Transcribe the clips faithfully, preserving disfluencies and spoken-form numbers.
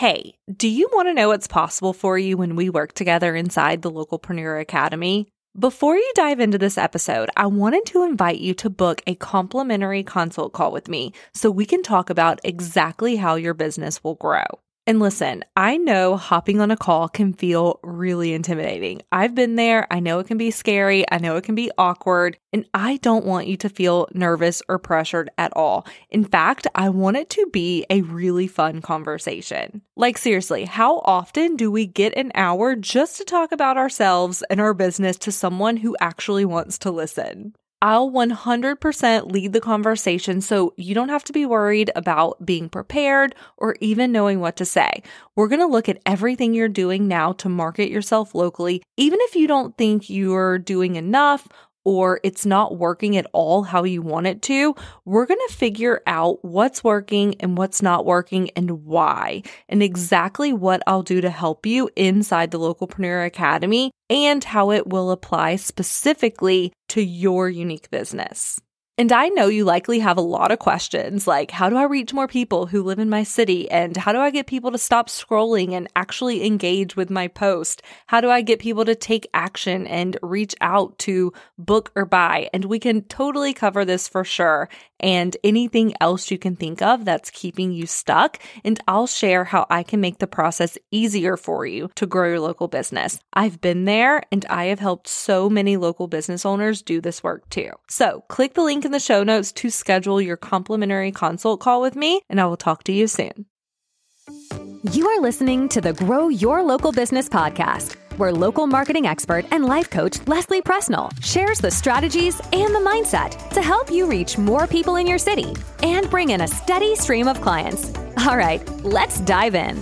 Hey, do you want to know what's possible for you when we work together inside the Localpreneur Academy? Before you dive into this episode, I wanted to invite you to book a complimentary consult call with me so we can talk about exactly how your business will grow. And listen, I know hopping on a call can feel really intimidating. I've been there. I know it can be scary. I know it can be awkward. And I don't want you to feel nervous or pressured at all. In fact, I want it to be a really fun conversation. Like seriously, how often do we get an hour just to talk about ourselves and our business to someone who actually wants to listen? I'll one hundred percent lead the conversation so you don't have to be worried about being prepared or even knowing what to say. We're going to look at everything you're doing now to market yourself locally, even if you don't think you're doing enough or it's not working at all how you want it to. We're going to figure out what's working and what's not working and why, and exactly what I'll do to help you inside the Localpreneur Academy and how it will apply specifically to your unique business. And I know you likely have a lot of questions like, how do I reach more people who live in my city? And how do I get people to stop scrolling and actually engage with my post? How do I get people to take action and reach out to book or buy? And we can totally cover this for sure. And anything else you can think of that's keeping you stuck. And I'll share how I can make the process easier for you to grow your local business. I've been there and I have helped so many local business owners do this work too. So click the link in the show notes to schedule your complimentary consult call with me, and I will talk to you soon. You are listening to the Grow Your Local Business podcast, where local marketing expert and life coach Leslie Presnell shares the strategies and the mindset to help you reach more people in your city and bring in a steady stream of clients. All right, let's dive in.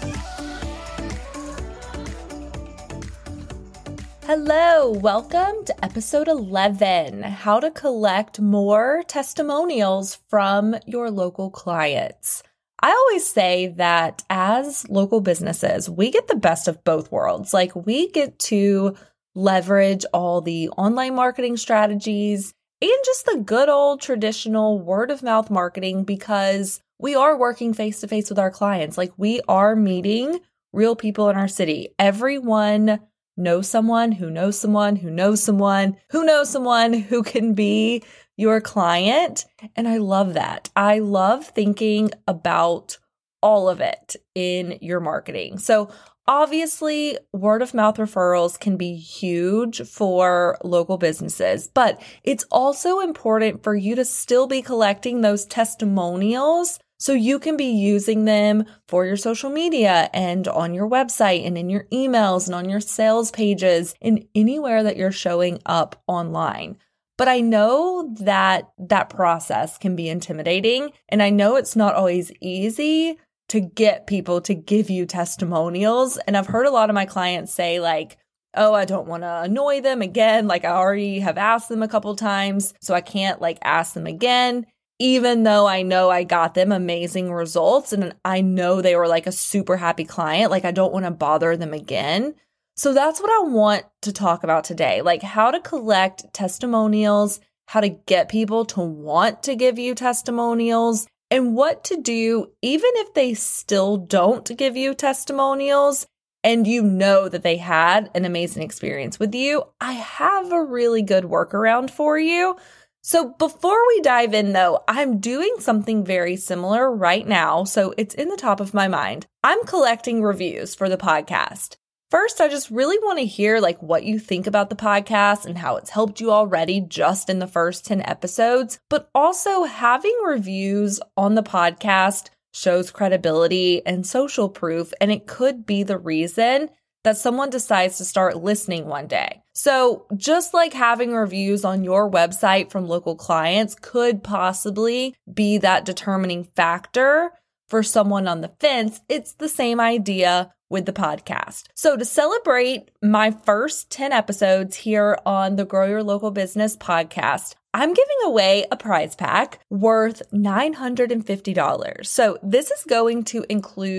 Hello, welcome to episode eleven, how to collect more testimonials from your local clients. I always say that as local businesses, we get the best of both worlds. Like we get to leverage all the online marketing strategies and just the good old traditional word of mouth marketing because we are working face to face with our clients. Like we are meeting real people in our city. Everyone knows someone who knows someone who knows someone who knows someone who can be your client. And I love that. I love thinking about all of it in your marketing. So obviously, word of mouth referrals can be huge for local businesses, but it's also important for you to still be collecting those testimonials so you can be using them for your social media and on your website and in your emails and on your sales pages and anywhere that you're showing up online. But I know that that process can be intimidating, and I know it's not always easy to get people to give you testimonials. And I've heard a lot of my clients say like, oh, I don't want to annoy them again. Like I already have asked them a couple times, so I can't like ask them again. Even though I know I got them amazing results and I know they were like a super happy client, like I don't want to bother them again. So that's what I want to talk about today, like how to collect testimonials, how to get people to want to give you testimonials, and what to do even if they still don't give you testimonials and you know that they had an amazing experience with you. I have a really good workaround for you. So before we dive in though, I'm doing something very similar right now. So it's in the top of my mind. I'm collecting reviews for the podcast. First, I just really want to hear like what you think about the podcast and how it's helped you already just in the first ten episodes. But also having reviews on the podcast shows credibility and social proof, and it could be the reason that someone decides to start listening one day. So just like having reviews on your website from local clients could possibly be that determining factor for someone on the fence, it's the same idea with the podcast. So to celebrate my first ten episodes here on the Grow Your Local Business podcast, I'm giving away a prize pack worth nine hundred fifty dollars. So this is going to include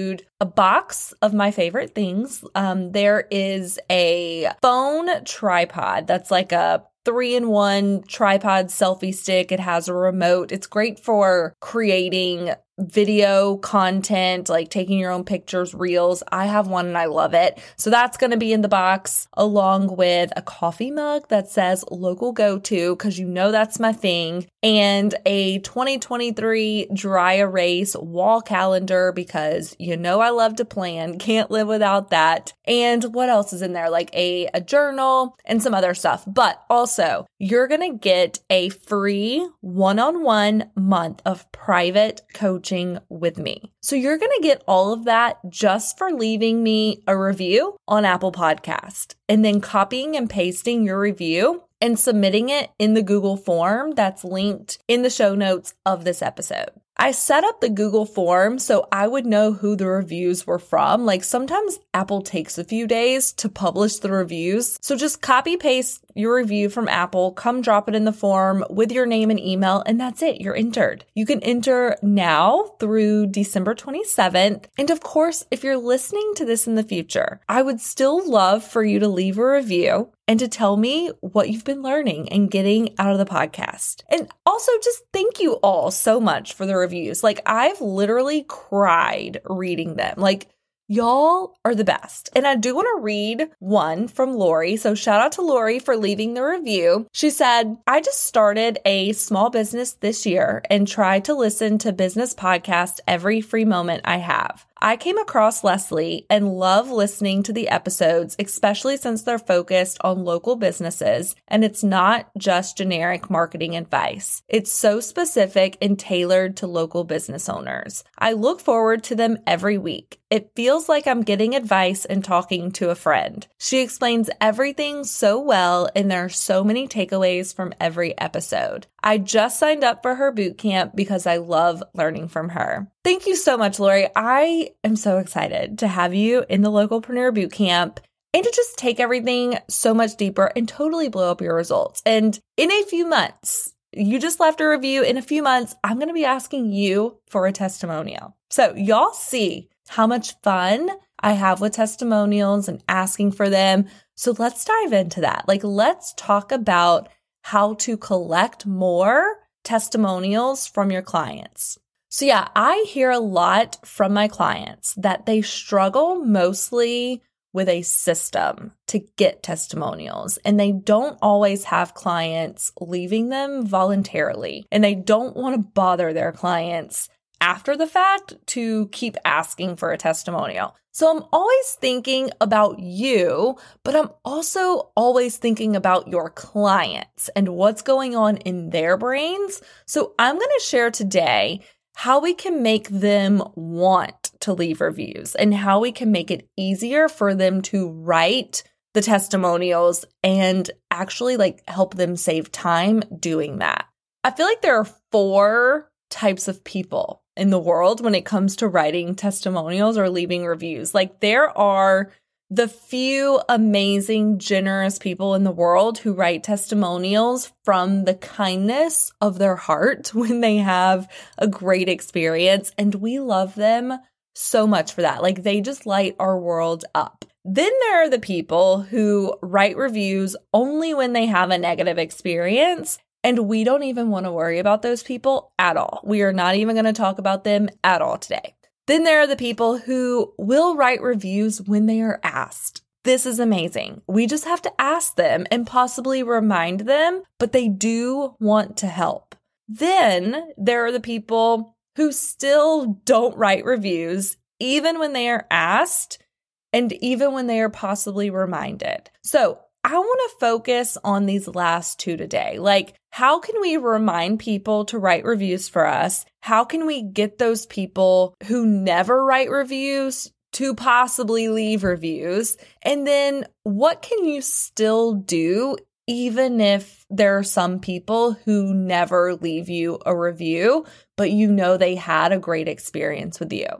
a box of my favorite things. Um, there is a phone tripod that's like a three-in-one tripod selfie stick. It has a remote. It's great for creating video content, like taking your own pictures, reels. I have one and I love it. So that's going to be in the box, along with a coffee mug that says local go-to, because you know that's my thing, and a twenty twenty-three dry erase wall calendar, because you know I love to plan. Can't live without that. And what else is in there? Like a, a journal and some other stuff. But also, you're going to get a free one-on-one month of private coaching with me. So you're going to get all of that just for leaving me a review on Apple Podcast, and then copying and pasting your review and submitting it in the Google form that's linked in the show notes of this episode. I set up the Google form so I would know who the reviews were from. Like sometimes Apple takes a few days to publish the reviews. So just copy paste your review from Apple, come drop it in the form with your name and email, and that's it. You're entered. You can enter now through December twenty-seventh. And of course, if you're listening to this in the future, I would still love for you to leave a review and to tell me what you've been learning and getting out of the podcast. And also just thank you all so much for the reviews. Like I've literally cried reading them. Like y'all are the best. And I do want to read one from Lori. So shout out to Lori for leaving the review. She said, I just started a small business this year and tried to listen to business podcasts every free moment I have. I came across Leslie and love listening to the episodes, especially since they're focused on local businesses and it's not just generic marketing advice. It's so specific and tailored to local business owners. I look forward to them every week. It feels like I'm getting advice and talking to a friend. She explains everything so well, and there are so many takeaways from every episode. I just signed up for her boot camp because I love learning from her. Thank you so much, Lori. I am so excited to have you in the Localpreneur Boot Camp and to just take everything so much deeper and totally blow up your results. And in a few months, you just left a review. In a few months, I'm going to be asking you for a testimonial. So y'all see how much fun I have with testimonials and asking for them. So let's dive into that. Like, let's talk about how to collect more testimonials from your clients. So yeah, I hear a lot from my clients that they struggle mostly with a system to get testimonials, and they don't always have clients leaving them voluntarily, and they don't want to bother their clients after the fact to keep asking for a testimonial. So I'm always thinking about you, but I'm also always thinking about your clients and what's going on in their brains. So I'm going to share today how we can make them want to leave reviews and how we can make it easier for them to write the testimonials and actually like help them save time doing that. I feel like there are four types of people in the world when it comes to writing testimonials or leaving reviews. Like there are the few amazing, generous people in the world who write testimonials from the kindness of their heart when they have a great experience. And we love them so much for that. Like they just light our world up. Then there are the people who write reviews only when they have a negative experience. And we don't even want to worry about those people at all. We are not even going to talk about them at all today. Then there are the people who will write reviews when they are asked. This is amazing. We just have to ask them and possibly remind them, but they do want to help. Then there are the people who still don't write reviews, even when they are asked and even when they are possibly reminded. So I want to focus on these last two today. Like, how can we remind people to write reviews for us? How can we get those people who never write reviews to possibly leave reviews? And then what can you still do even if there are some people who never leave you a review, but you know they had a great experience with you?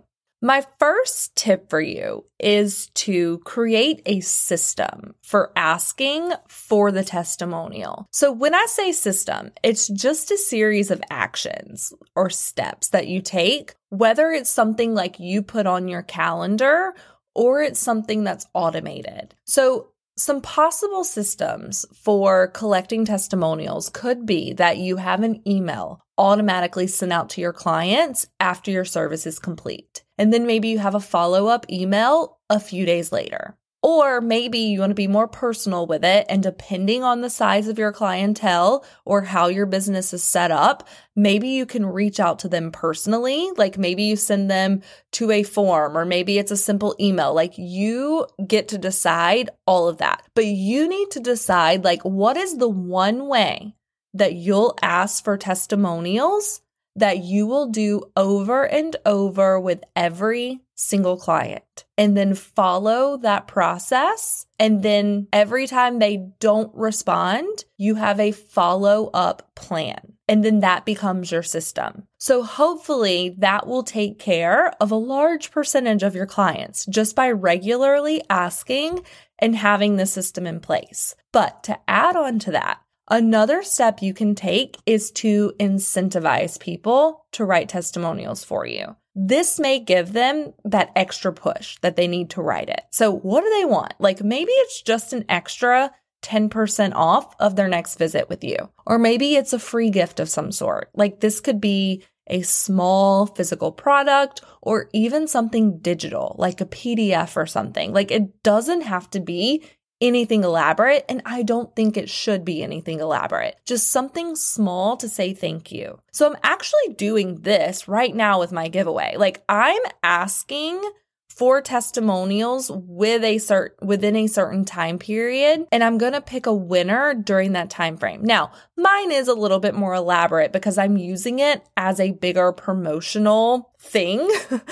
My first tip for you is to create a system for asking for the testimonial. So when I say system, it's just a series of actions or steps that you take, whether it's something like you put on your calendar or it's something that's automated. So some possible systems for collecting testimonials could be that you have an email automatically sent out to your clients after your service is complete. And then maybe you have a follow-up email a few days later. Or maybe you want to be more personal with it, and depending on the size of your clientele or how your business is set up, maybe you can reach out to them personally. Like maybe you send them to a form, or maybe it's a simple email. Like you get to decide all of that. But you need to decide like what is the one way that you'll ask for testimonials that you will do over and over with every single client, and then follow that process. And then every time they don't respond, you have a follow-up plan. And then that becomes your system. So hopefully that will take care of a large percentage of your clients just by regularly asking and having the system in place. But to add on to that, another step you can take is to incentivize people to write testimonials for you. This may give them that extra push that they need to write it. So what do they want? Like maybe it's just an extra ten percent off of their next visit with you. Or maybe it's a free gift of some sort. Like this could be a small physical product or even something digital, like a P D F or something. Like it doesn't have to be anything elaborate, and I don't think it should be anything elaborate. Just something small to say thank you. So I'm actually doing this right now with my giveaway. Like I'm asking for testimonials with a cert- within a certain time period, and I'm going to pick a winner during that time frame. Now, mine is a little bit more elaborate because I'm using it as a bigger promotional thing.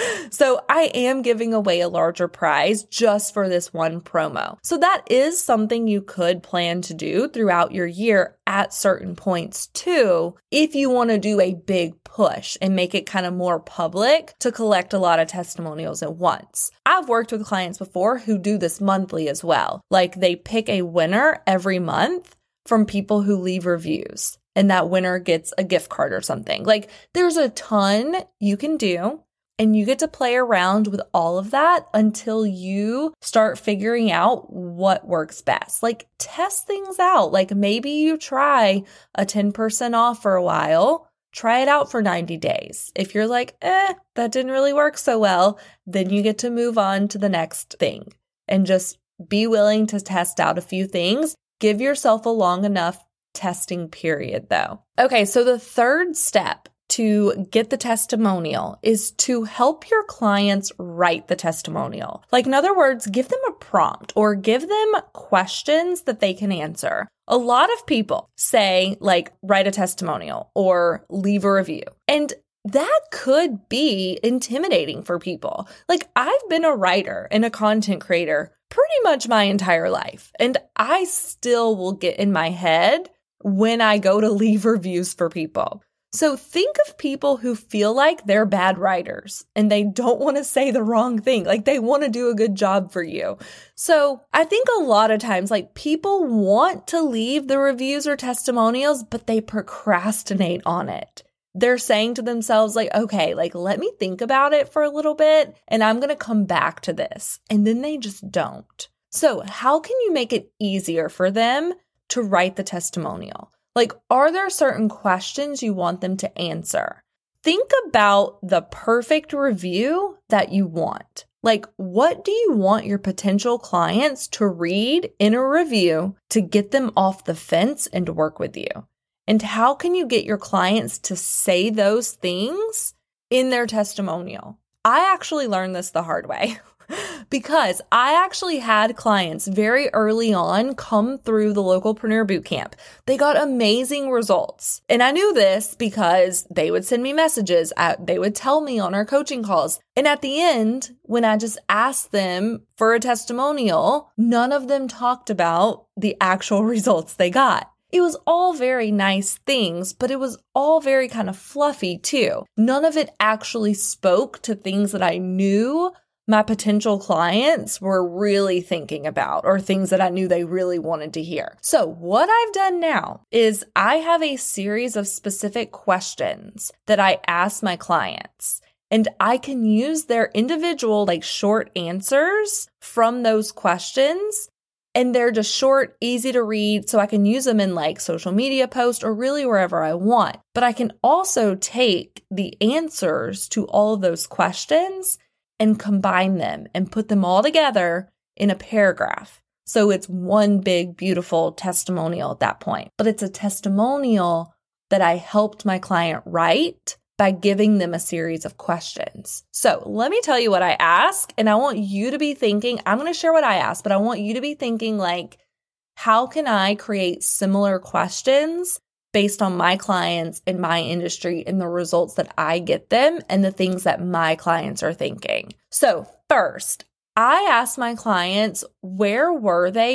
So I am giving away a larger prize just for this one promo. So that is something you could plan to do throughout your year at certain points too, if you want to do a big push and make it kind of more public to collect a lot of testimonials at once. I've worked with clients before who do this monthly as well. Like they pick a winner every month from people who leave reviews, and that winner gets a gift card or something. Like there's a ton you can do, and you get to play around with all of that until you start figuring out what works best. Like test things out. Like maybe you try a ten percent off for a while. Try it out for ninety days. If you're like, eh, that didn't really work so well, then you get to move on to the next thing and just be willing to test out a few things. Give yourself a long enough testing period though. Okay, so the third step to get the testimonial is to help your clients write the testimonial. Like in other words, give them a prompt or give them questions that they can answer. A lot of people say like, write a testimonial or leave a review. And that could be intimidating for people. Like I've been a writer and a content creator pretty much my entire life. And I still will get in my head when I go to leave reviews for people. So think of people who feel like they're bad writers and they don't want to say the wrong thing. Like they want to do a good job for you. So I think a lot of times like people want to leave the reviews or testimonials, but they procrastinate on it. They're saying to themselves like, okay, like let me think about it for a little bit and I'm going to come back to this. And then they just don't. So how can you make it easier for them to write the testimonial? Like, are there certain questions you want them to answer? Think about the perfect review that you want. Like, what do you want your potential clients to read in a review to get them off the fence and work with you? And how can you get your clients to say those things in their testimonial? I actually learned this the hard way. Because I actually had clients very early on come through the Localpreneur Bootcamp. They got amazing results. And I knew this because they would send me messages. They would tell me on our coaching calls. And at the end, when I just asked them for a testimonial, none of them talked about the actual results they got. It was all very nice things, but it was all very kind of fluffy too. None of it actually spoke to things that I knew my potential clients were really thinking about or things that I knew they really wanted to hear. So what I've done now is I have a series of specific questions that I ask my clients, and I can use their individual like short answers from those questions. And they're just short, easy to read, so I can use them in like social media posts or really wherever I want. But I can also take the answers to all of those questions and combine them and put them all together in a paragraph. So it's one big, beautiful testimonial at that point. But it's a testimonial that I helped my client write by giving them a series of questions. So let me tell you what I ask, and I want you to be thinking, I'm going to share what I ask, but I want you to be thinking like, how can I create similar questions based on my clients in my industry and the results that I get them and the things that my clients are thinking? So first, I asked my clients, where were they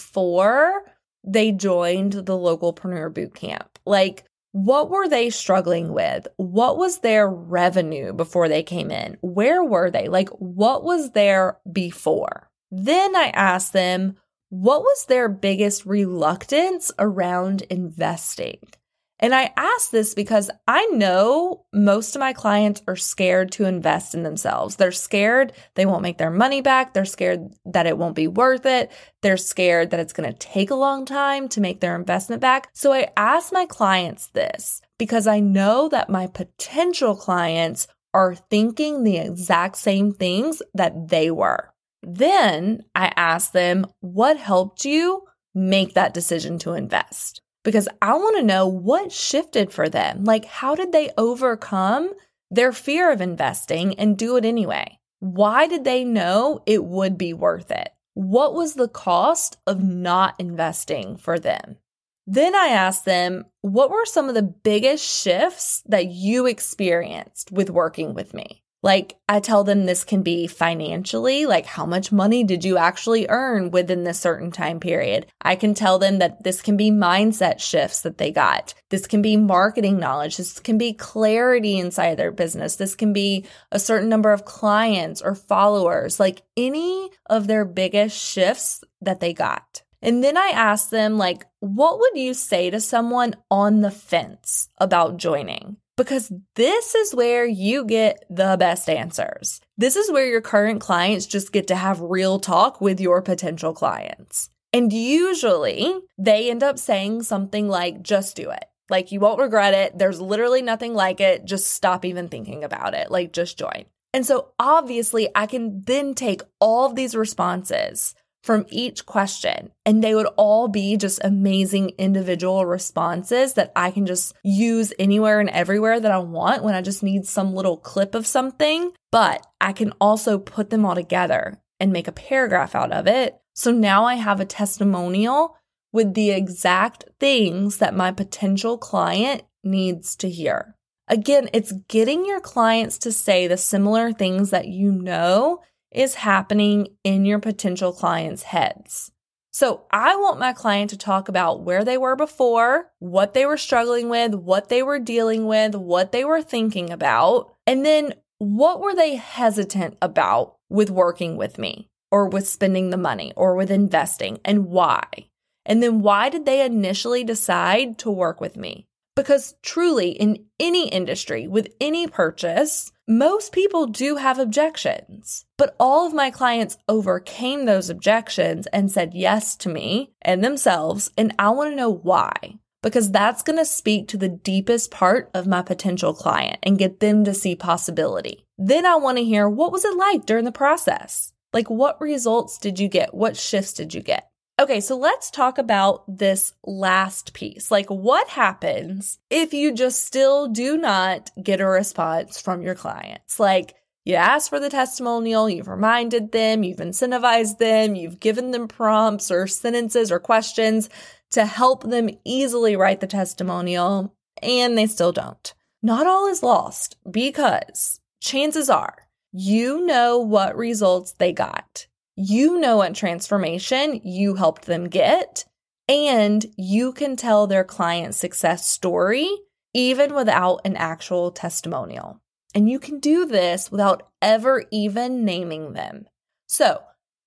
before they joined the Localpreneur Bootcamp? Like, what were they struggling with? What was their revenue before they came in? Where were they? Like, what was there before? Then I asked them, what was their biggest reluctance around investing? And I ask this because I know most of my clients are scared to invest in themselves. They're scared they won't make their money back. They're scared that it won't be worth it. They're scared that it's going to take a long time to make their investment back. So I ask my clients this because I know that my potential clients are thinking the exact same things that they were. Then I ask them, what helped you make that decision to invest? Because I want to know what shifted for them. Like, how did they overcome their fear of investing and do it anyway? Why did they know it would be worth it? What was the cost of not investing for them? Then I asked them, what were some of the biggest shifts that you experienced with working with me? Like, I tell them this can be financially, like how much money did you actually earn within this certain time period? I can tell them that this can be mindset shifts that they got. This can be marketing knowledge. This can be clarity inside their business. This can be a certain number of clients or followers, like any of their biggest shifts that they got. And then I asked them, like, what would you say to someone on the fence about joining? Because this is where you get the best answers. This is where your current clients just get to have real talk with your potential clients. And usually they end up saying something like, just do it. Like, you won't regret it. There's literally nothing like it. Just stop even thinking about it. Like, just join. And so obviously I can then take all of these responses from each question, and they would all be just amazing individual responses that I can just use anywhere and everywhere that I want when I just need some little clip of something. But I can also put them all together and make a paragraph out of it. So now I have a testimonial with the exact things that my potential client needs to hear. Again, it's getting your clients to say the similar things that you know is happening in your potential clients' heads. So I want my client to talk about where they were before, what they were struggling with, what they were dealing with, what they were thinking about, and then what were they hesitant about with working with me or with spending the money or with investing, and why? And then why did they initially decide to work with me? Because truly, in any industry, with any purchase, most people do have objections. But all of my clients overcame those objections and said yes to me and themselves, and I want to know why. Because that's going to speak to the deepest part of my potential client and get them to see possibility. Then I want to hear, what was it like during the process? Like, what results did you get? What shifts did you get? Okay, so let's talk about this last piece. Like, what happens if you just still do not get a response from your clients? Like, you asked for the testimonial, you've reminded them, you've incentivized them, you've given them prompts or sentences or questions to help them easily write the testimonial, and they still don't. Not all is lost, because chances are you know what results they got. You know what transformation you helped them get, And you can tell their client success story even without an actual testimonial. And you can do this without ever even naming them. So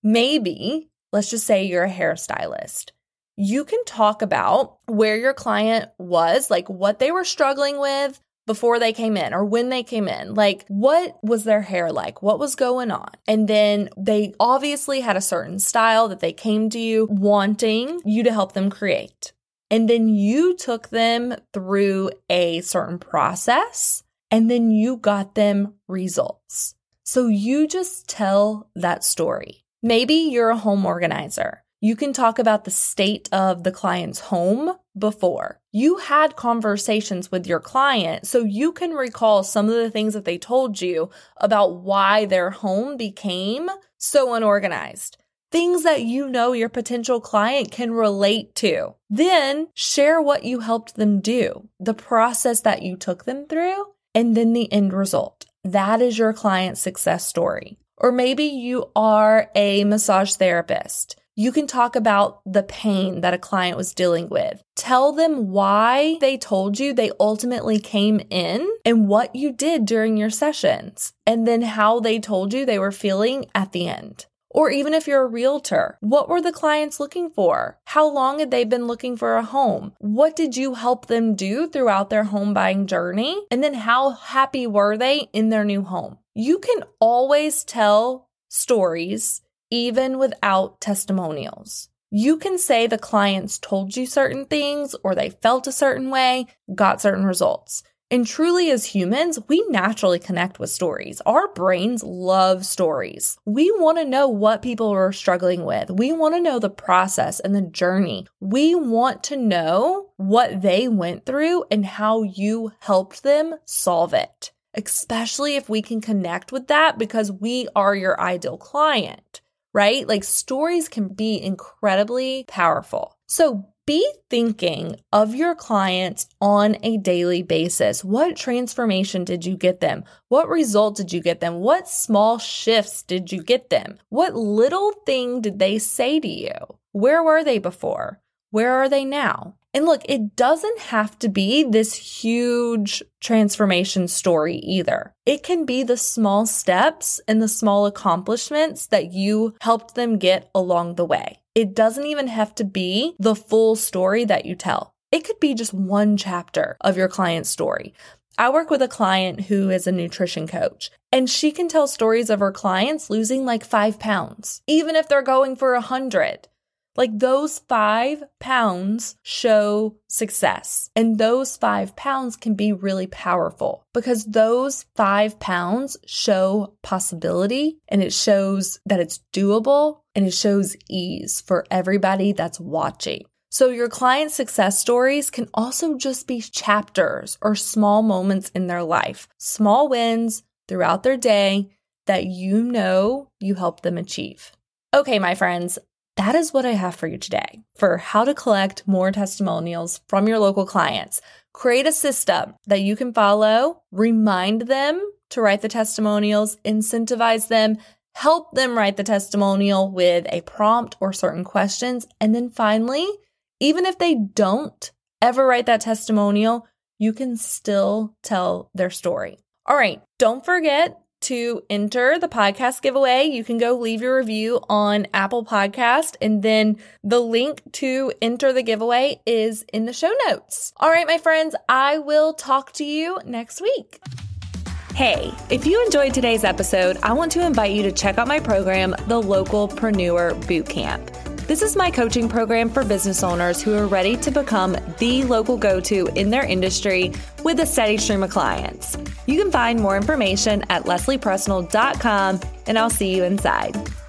maybe, let's just say you're a hairstylist. You can talk about where your client was, like what they were struggling with before they came in or when they came in. Like, what was their hair like? What was going on? And then they obviously had a certain style that they came to you wanting you to help them create. And then you took them through a certain process, and then you got them results. So you just tell that story. Maybe you're a home organizer. You can talk about the state of the client's home before. You had conversations with your client, so you can recall some of the things that they told you about why their home became so unorganized. Things that you know your potential client can relate to. Then share what you helped them do, the process that you took them through, and then the end result. That is your client success story. Or maybe you are a massage therapist. You can talk about the pain that a client was dealing with. Tell them why they told you they ultimately came in and what you did during your sessions, and then how they told you they were feeling at the end. Or even if you're a realtor, what were the clients looking for? How long had they been looking for a home? What did you help them do throughout their home buying journey? And then how happy were they in their new home? You can always tell stories even without testimonials. You can say the clients told you certain things or they felt a certain way, got certain results. And truly, as humans, we naturally connect with stories. Our brains love stories. We want to know what people are struggling with. We want to know the process and the journey. We want to know what they went through and how you helped them solve it, especially if we can connect with that because we are your ideal client, right? Like, stories can be incredibly powerful. So be thinking of your clients on a daily basis. What transformation did you get them? What result did you get them? What small shifts did you get them? What little thing did they say to you? Where were they before? Where are they now? And look, it doesn't have to be this huge transformation story either. It can be the small steps and the small accomplishments that you helped them get along the way. It doesn't even have to be the full story that you tell. It could be just one chapter of your client's story. I work with a client who is a nutrition coach, and she can tell stories of her clients losing like five pounds, even if they're going for a hundred. Like, those five pounds show success, and those five pounds can be really powerful because those five pounds show possibility, and it shows that it's doable, and it shows ease for everybody that's watching. So your client success stories can also just be chapters or small moments in their life, small wins throughout their day that you know you helped them achieve. Okay, my friends, that is what I have for you today for how to collect more testimonials from your local clients. Create a system that you can follow, remind them to write the testimonials, incentivize them, help them write the testimonial with a prompt or certain questions. And then finally, even if they don't ever write that testimonial, you can still tell their story. All right, don't forget to enter the podcast giveaway. You can go leave your review on Apple Podcast, and then the link to enter the giveaway is in the show notes. All right, my friends, I will talk to you next week. Hey, if you enjoyed today's episode, I want to invite you to check out my program, the Localpreneur Bootcamp. This is my coaching program for business owners who are ready to become the local go-to in their industry with a steady stream of clients. You can find more information at leslie presnell dot com, and I'll see you inside.